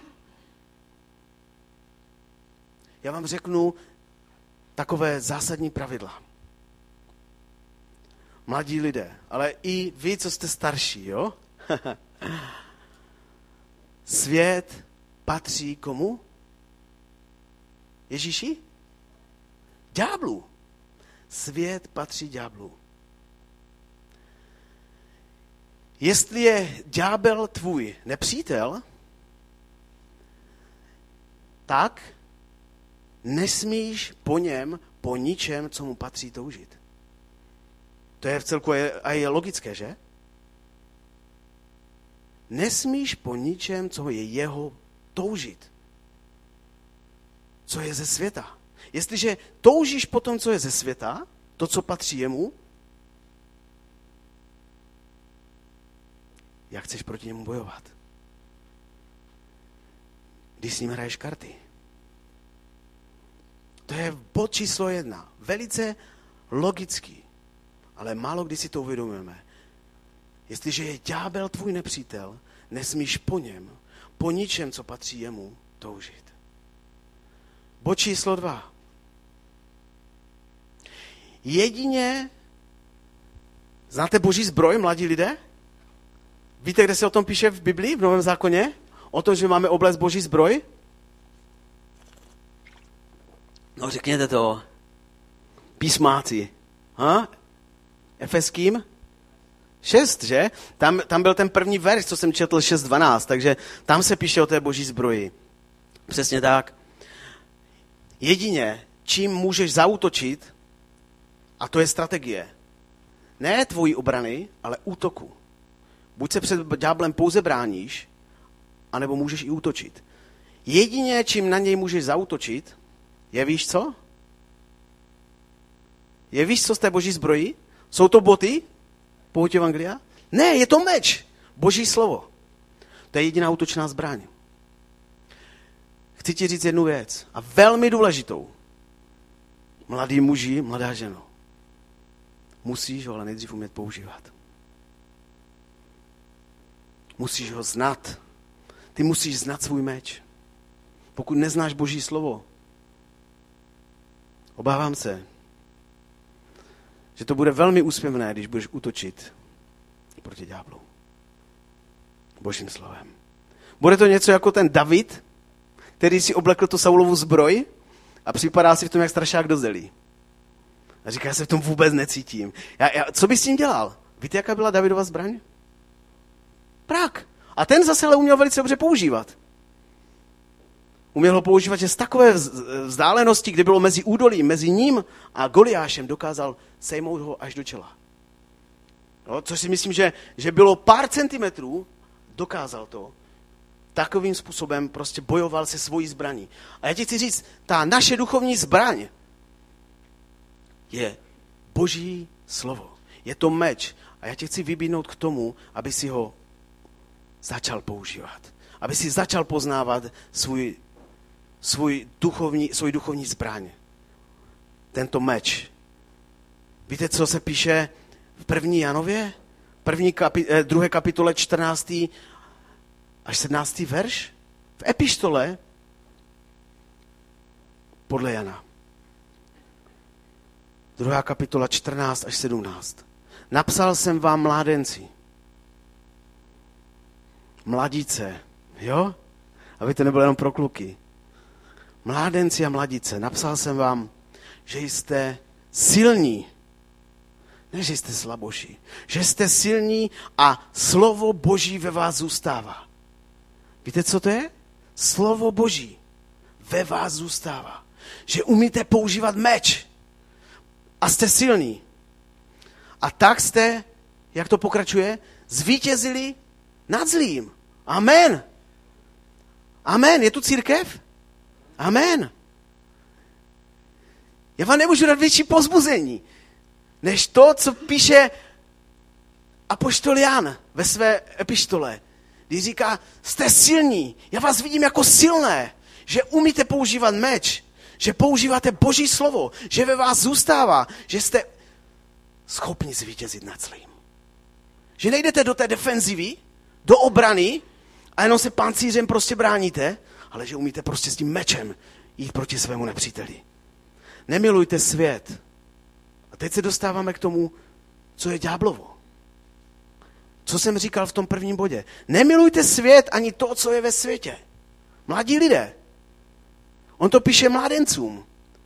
Já vám řeknu takové zásadní pravidla. Mladí lidé, ale i vy, co jste starší, jo? Svět patří komu? Ježíši? Ďáblu. Svět patří ďáblu. Jestli je ďábel tvůj nepřítel, tak nesmíš po něm, po ničem, co mu patří, toužit. To je v celku a je logické, že? Nesmíš po ničem, co je jeho, toužit. Co je ze světa. Jestliže toužíš po tom, co je ze světa, to, co patří jemu, jak chceš proti němu bojovat? Když s ním hraješ karty. To je bod číslo 1. Velice logický. Ale málo kdy si to uvědomujeme. Jestliže je ďábel tvůj nepřítel, nesmíš po něm, po ničem, co patří jemu, toužit. Bod číslo 2. Jedině Znáte Boží zbroj, mladí lidé? Víte, kde se o tom píše v Biblii, v Novém zákoně? O tom, že máme oblast Boží zbroj? No řekněte to. Písmáci. Efeským 6, že? Tam byl ten první verš, co jsem četl, 6:12, takže tam se píše o té Boží zbroji. Přesně tak. Jedině, čím můžeš zaútočit, a to je strategie, ne tvojí obrany, ale útoku. Buď se před ďáblem pouze bráníš, anebo můžeš i útočit. Jedině, čím na něj můžeš zaútočit, je víš co? Je víš co z té Boží zbroji? Jsou to boty? Pouť evangelia? Ne, je to meč. Boží slovo. To je jediná útočná zbraň. Chci ti říct jednu věc. A velmi důležitou. Mladý muži, mladá ženo. Musíš ho ale nejdřív umět používat. Musíš ho znát. Ty musíš znát svůj meč. Pokud neznáš Boží slovo, obávám se, že to bude velmi úsměvné, když budeš útočit proti ďáblu. Božím slovem. Bude to něco jako ten David, který si oblekl tu Saulovu zbroj a připadá si v tom jak strašák do zelí. A říká, já se v tom vůbec necítím. Co bys s tím dělal? Víte, jaká byla Davidova zbraň? Prák. A ten zase ale uměl velice dobře používat. Uměl ho používat, že z takové vzdálenosti, kde bylo mezi údolím, mezi ním a Goliášem, dokázal sejmout ho až do čela. No, což si myslím, že bylo pár centimetrů, dokázal to. Takovým způsobem prostě bojoval se svojí zbraní. A já ti chci říct, ta naše duchovní zbraň je Boží slovo. Je to meč. A já tě chci vybídnout k tomu, aby si ho začal používat. Aby si začal poznávat svůj duchovní zbraň. Tento meč. Víte, co se píše v 1. Janově? 2. kapitole 14. až 17. verš? V epištole podle Jana. 2. kapitola 14 až 17. Napsal jsem vám, mládenci, mladíce, jo? Aby to nebylo jenom pro kluky. Mládenci a mladíce, napsal jsem vám, že jste silní, ne, že jste slaboši, že jste silní a slovo Boží ve vás zůstává. Víte, co to je? Slovo Boží ve vás zůstává. Že umíte používat meč a jste silní. A tak jste, jak to pokračuje, zvítězili nad zlým. Amen. Amen. Je tu církev? Amen. Já vám nemůžu dát větší povzbuzení, než to, co píše apoštol Jan ve své epištole. Když říká, jste silní, já vás vidím jako silné, že umíte používat meč, že používáte Boží slovo, že ve vás zůstává, že jste schopni zvítězit nad zlým. Že nejdete do té defenzivy, do obrany a jenom se pancířem prostě bráníte, ale že umíte prostě s tím mečem jít proti svému nepříteli. Nemilujte svět. A teď se dostáváme k tomu, co je ďáblovo. Co jsem říkal v tom prvním bodě. Nemilujte svět ani to, co je ve světě. Mladí lidé. On to píše mládencům.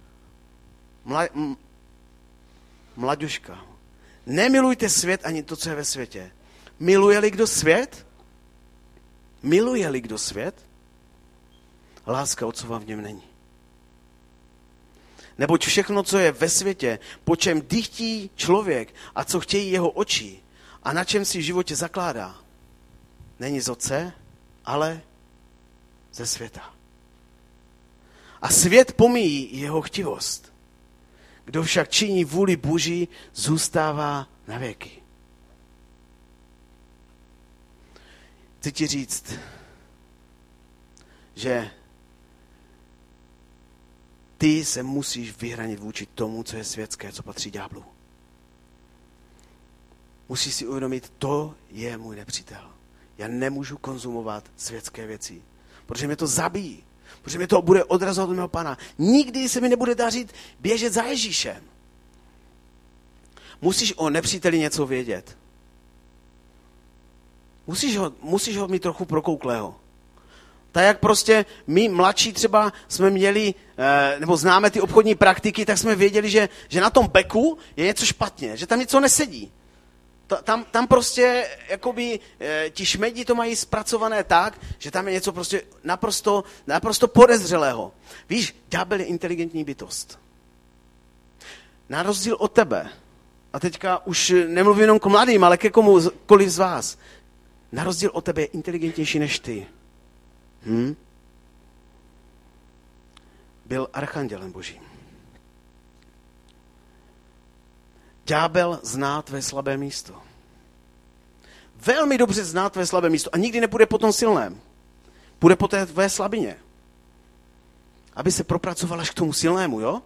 Mlaďuška. Nemilujte svět ani to, co je ve světě. Miluje-li kdo svět? Miluje-li kdo svět? Láska Otcova v něm není. Neboť všechno, co je ve světě, po čem dychtí člověk a co chtějí jeho oči a na čem si v životě zakládá, není z Otce, ale ze světa. A svět pomíjí jeho chtivost. Kdo však činí vůli Boží, zůstává na věky. Chci ti říct, že ty se musíš vyhranit vůči tomu, co je světské, co patří ďáblu. Musíš si uvědomit, to je můj nepřítel. Já nemůžu konzumovat světské věci, protože mě to zabíjí. Protože mě to bude odrazovat od mého Pana. Nikdy se mi nebude dařit běžet za Ježíšem. musíš o nepříteli něco vědět. Musíš ho mít trochu prokouklého. Tak jak prostě my mladší třeba jsme měli, nebo známe ty obchodní praktiky, tak jsme věděli, že na tom beku je něco špatně, že tam něco nesedí. Tam prostě jakoby ti šmedi to mají zpracované tak, že tam je něco prostě naprosto podezřelého. Víš, ďábel je inteligentní bytost. Na rozdíl od tebe, a teďka už nemluvím jenom k mladým, ale ke komukoliv z vás, na rozdíl od tebe je inteligentnější než ty. Byl archandělem Božím. Ďábel zná tvé slabé místo. Velmi dobře zná tvé slabé místo a nikdy nepůjde po tom silném. Půjde po té tvé slabině. Aby se propracoval až k tomu silnému, jo?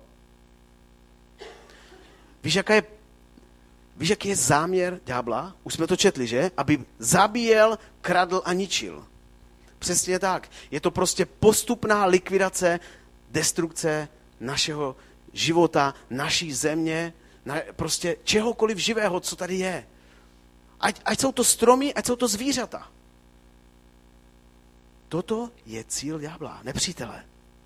Víš, jaký je záměr ďábla? Už jsme to četli, že? Aby zabíjel, kradl a ničil. Přesně tak. Je to prostě postupná likvidace, destrukce našeho života, naší země, prostě čehokoliv živého, co tady je. Ať jsou to stromy, ať jsou to zvířata. Toto je cíl ďábla, nepřítele.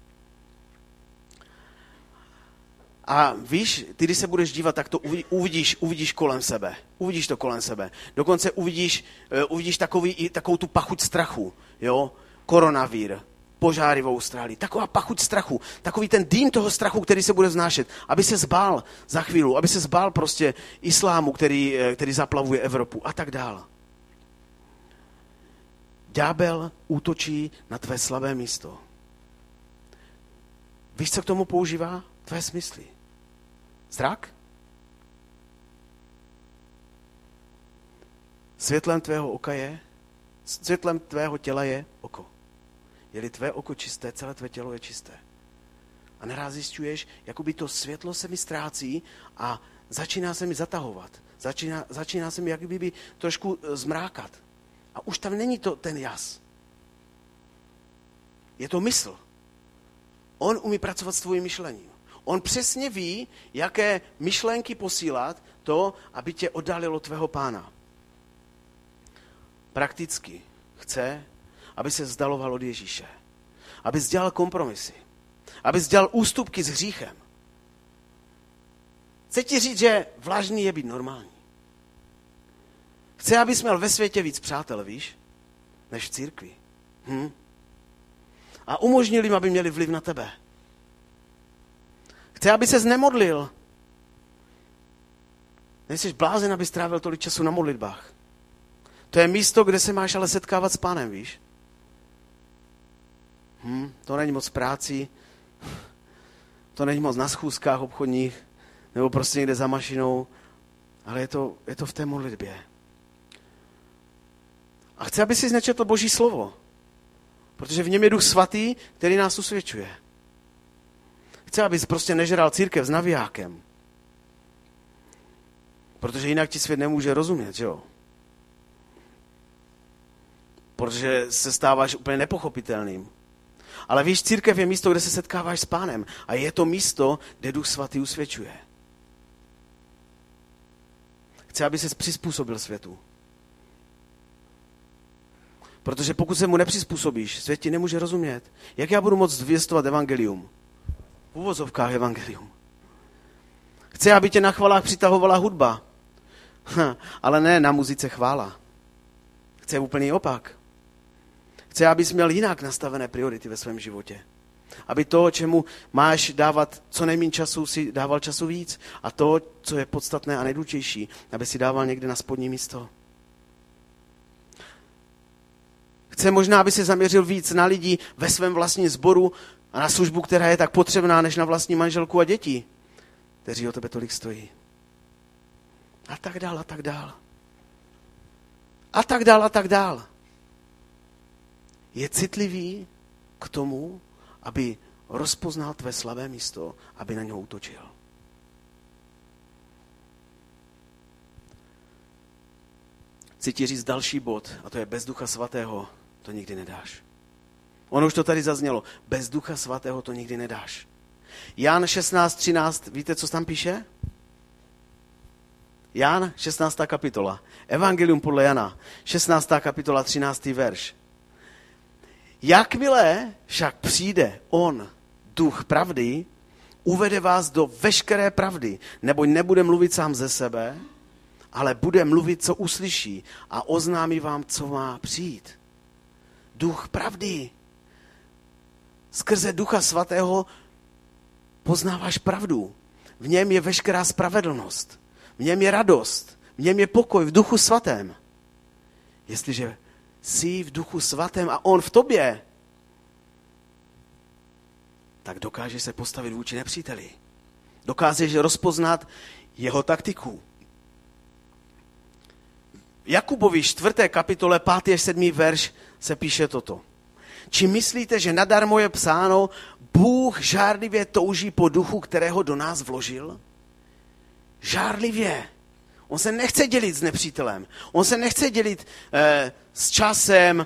A víš, ty, když se budeš dívat, tak to uvidíš kolem sebe. Uvidíš to kolem sebe. Dokonce uvidíš takovou tu pachuť strachu. Jo? Koronavír, požáry v Austrálii. Taková pachuť strachu. Takový ten dým toho strachu, který se bude vznášet. Aby se zbál za chvíli. Aby se zbál prostě islámu, který zaplavuje Evropu. A tak dál. Ďábel útočí na tvé slabé místo. Víš, co k tomu používá? Tvé smysly. Zrak? Světlem tvého těla je oko. Je-li tvé oko čisté, celé tvé tělo je čisté. A naraz zjišťuješ, jakoby to světlo se mi ztrácí a začíná se mi zatahovat. Začíná se mi jakoby trošku zmrákat. A už tam není to ten jas. Je to mysl. On umí pracovat s tvojím myšlením. On přesně ví, jaké myšlenky posílat to, aby tě oddalilo tvého Pána. Prakticky chce, aby se vzdaloval od Ježíše. Aby dělal kompromisy. Aby dělal ústupky s hříchem. Chce ti říct, že vlažný je být normální. Chce, abys měl ve světě víc přátel, víš, než v církvi. A umožnil jim, aby měli vliv na tebe. Chce, aby ses nemodlil. Nejsi blázen, aby strávil tolik času na modlitbách. To je místo, kde se máš ale setkávat s Pánem, víš? To není moc práci, to není moc na schůzkách obchodních, nebo prostě někde za mašinou, ale je to v té modlitbě. A chci, aby jsi nečetl Boží slovo, protože v něm je Duch Svatý, který nás usvědčuje. Chci, abys prostě nežral církev s navijákem, protože jinak ti svět nemůže rozumět, že jo? Protože se stáváš úplně nepochopitelným. Ale víš, církev je místo, kde se setkáváš s Pánem. A je to místo, kde Duch Svatý usvědčuje. Chce, aby ses přizpůsobil světu. Protože pokud se mu nepřizpůsobíš, svět ti nemůže rozumět. Jak já budu moct zvěstovat evangelium? V uvozovkách evangelium. Chce, aby tě na chvalách přitahovala hudba. Ale ne na muzice chvála. Chce úplný opak. Chce, abys měl jinak nastavené priority ve svém životě. Aby to, čemu máš dávat co nejméně času, si dával času víc. A to, co je podstatné a nejdůležitější, aby si dával někde na spodní místo. Chce možná, aby se zaměřil víc na lidi ve svém vlastním sboru a na službu, která je tak potřebná, než na vlastní manželku a děti, kteří o tebe tolik stojí. A tak dál, a tak dál. A tak dál, a tak dál. Je citlivý k tomu, aby rozpoznal tvé slabé místo, aby na něho útočil. Chci ti říct další bod, a to je bez Ducha Svatého to nikdy nedáš. Ono už to tady zaznělo. Bez Ducha Svatého to nikdy nedáš. Jan 16:13, víte, co tam píše? Jan, 16. kapitola. Evangelium podle Jana, 16. kapitola, 13. verš. Jakmile však přijde on, duch pravdy, uvede vás do veškeré pravdy, neboť nebude mluvit sám ze sebe, ale bude mluvit, co uslyší a oznámí vám, co má přijít. Duch pravdy. Skrze Ducha Svatého poznáváš pravdu. V něm je veškerá spravedlnost. V něm je radost. V něm je pokoj v Duchu Svatém. Jestliže jsi v Duchu Svatém a on v tobě, tak dokážeš se postavit vůči nepříteli. Dokážeš rozpoznat jeho taktiku. V Jakubovi 4. kapitole 5. až 7. verš se píše toto. Či myslíte, že nadarmo je psáno, Bůh žárlivě touží po duchu, kterého do nás vložil? Žárlivě. On se nechce dělit s nepřítelem. On se nechce dělit s časem,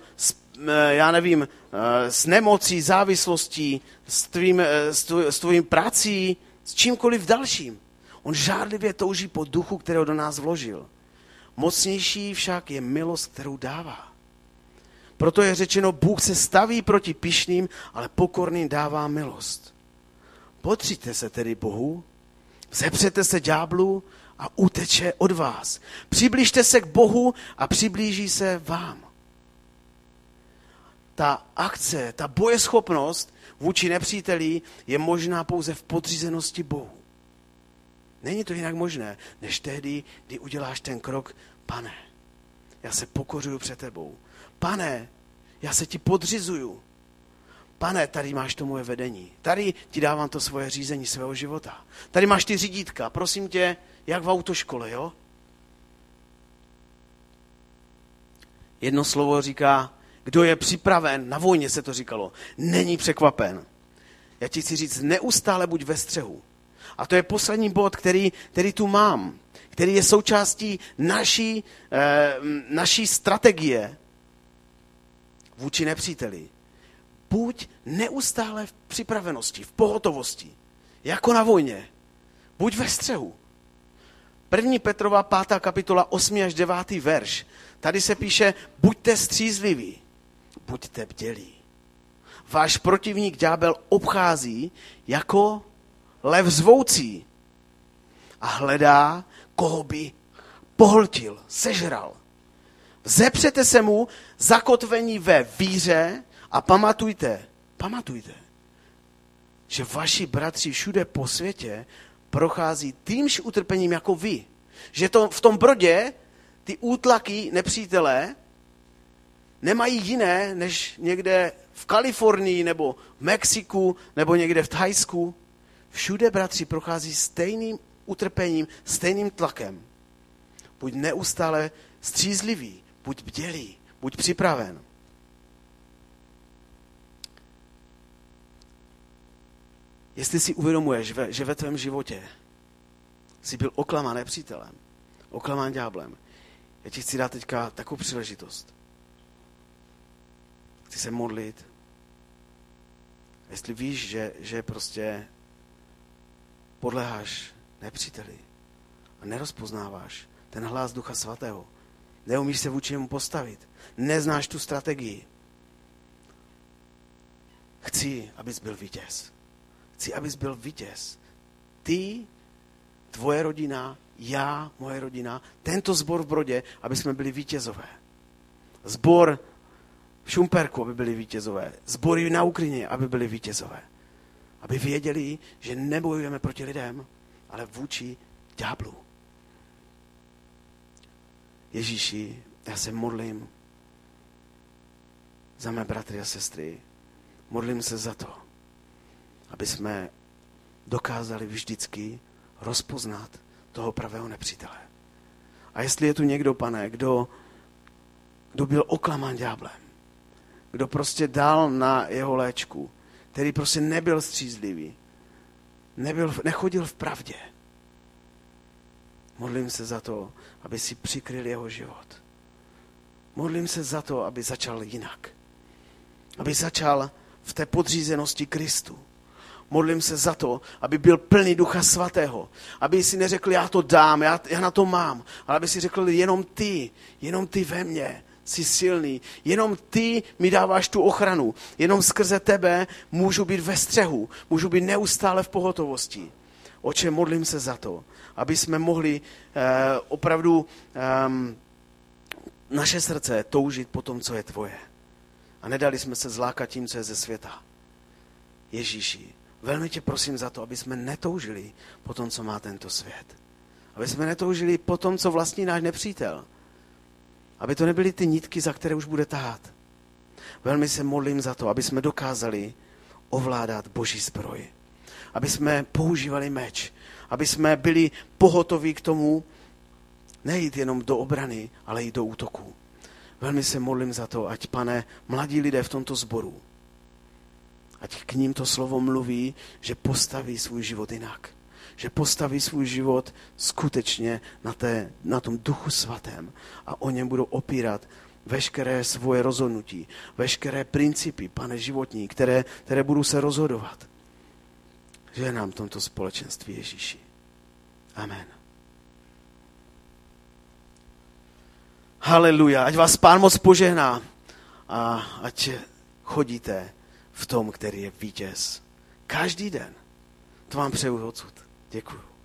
s nemocí, závislostí, s tvým prací, s čímkoliv dalším. On žárlivě touží po duchu, kterého do nás vložil. Mocnější však je milost, kterou dává. Proto je řečeno, Bůh se staví proti pyšným, ale pokorným dává milost. Podřiďte se tedy Bohu, vzepřete se ďáblu a uteče od vás. Přiblížte se k Bohu a přiblíží se vám. Ta akce, ta bojeschopnost vůči nepříteli je možná pouze v podřízenosti Bohu. Není to jinak možné, než tehdy, kdy uděláš ten krok, Pane, já se pokořuju před tebou. Pane, já se ti podřizuju. Pane, tady máš to moje vedení. Tady ti dávám to svoje řízení svého života. Tady máš ty řídítka. Prosím tě, jak v autoškole, jo? Jedno slovo říká, kdo je připraven, na vojně se to říkalo, není překvapen. Já ti chci říct, neustále buď ve střehu. A to je poslední bod, který tu mám, který je součástí naší strategie vůči nepříteli. Buď neustále v připravenosti, v pohotovosti, jako na vojně. Buď ve střehu. 1. Petrova 5. kapitola 8. až 9. verš. Tady se píše, buďte střízliví, buďte bdělí. Váš protivník ďábel obchází jako lev zvoucí a hledá, koho by pohltil, sežral. Vzepřete se mu zakotvení ve víře a pamatujte, že vaši bratři všude po světě prochází týmž utrpením jako vy. Že v tom Brodě ty útlaky nepřítele nemají jiné, než někde v Kalifornii nebo v Mexiku nebo někde v Thajsku. Všude bratři prochází stejným utrpením, stejným tlakem. Buď neustále střízlivý, buď bdělý, buď připraven. Jestli si uvědomuješ, že ve tvém životě jsi byl oklamán nepřítelem, oklamán ďáblem, já ti chci dát teďka takovou příležitost. Chci se modlit. Jestli víš, že prostě podléháš nepříteli a nerozpoznáváš ten hlas Ducha Svatého, neumíš se vůči němu postavit, neznáš tu strategii, chci, abys byl vítěz. Chci, abys byl vítěz. Ty, tvoje rodina, já, moje rodina, tento sbor v Brodě, aby jsme byli vítězové. Sbor v Šumperku, aby byli vítězové. Sbory na Ukrajině, aby byli vítězové. Aby věděli, že nebojujeme proti lidem, ale vůči ďáblu. Ježíši, já se modlím za mé bratry a sestry. Modlím se za to, aby jsme dokázali vždycky rozpoznat toho pravého nepřítele. A jestli je tu někdo, Pane, kdo byl oklamán ďáblem, kdo prostě dal na jeho léčku, který prostě nebyl střízlivý, nechodil v pravdě. Modlím se za to, aby si přikryl jeho život. Modlím se za to, aby začal jinak. Aby začal v té podřízenosti Kristu. Modlím se za to, aby byl plný Ducha Svatého. Aby si neřekl, já to dám, já na to mám. Ale aby si řekl, jenom ty ve mně jsi silný. Jenom ty mi dáváš tu ochranu. Jenom skrze tebe můžu být ve střehu. Můžu být neustále v pohotovosti. Oče, modlím se za to, aby jsme mohli opravdu naše srdce toužit po tom, co je tvoje. A nedali jsme se zlákat tím, co je ze světa. Ježíši, velmi tě prosím za to, aby jsme netoužili po tom, co má tento svět. Aby jsme netoužili po tom, co vlastní náš nepřítel. Aby to nebyly ty nitky, za které už bude tahat. Velmi se modlím za to, aby jsme dokázali ovládat Boží zbroj. Aby jsme používali meč. Aby jsme byli pohotoví k tomu, nejít jenom do obrany, ale i do útoku. Velmi se modlím za to, ať, Pane, mladí lidé v tomto sboru, ať k ním to slovo mluví, že postaví svůj život jinak. Že postaví svůj život skutečně na tom Duchu Svatém a o něm budou opírat veškeré svoje rozhodnutí, veškeré principy, Pane, životní, které budou se rozhodovat. Že nám v tomto společenství, Ježíši. Amen. Haleluja, ať vás Pán moc požehná a ať chodíte v tom, který je vítěz. Každý den. To vám přeju odsud. Děkuju.